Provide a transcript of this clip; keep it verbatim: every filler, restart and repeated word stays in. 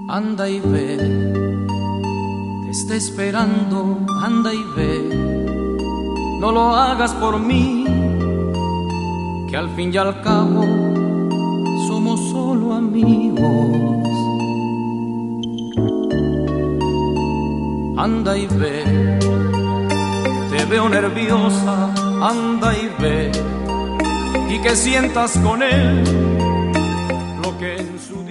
Anda y ve, te está esperando, anda y ve. No lo hagas por mí, que al fin y al cabo somos solo amigos. Anda y ve, te veo nerviosa, anda y ve, y que sientas con él lo que en su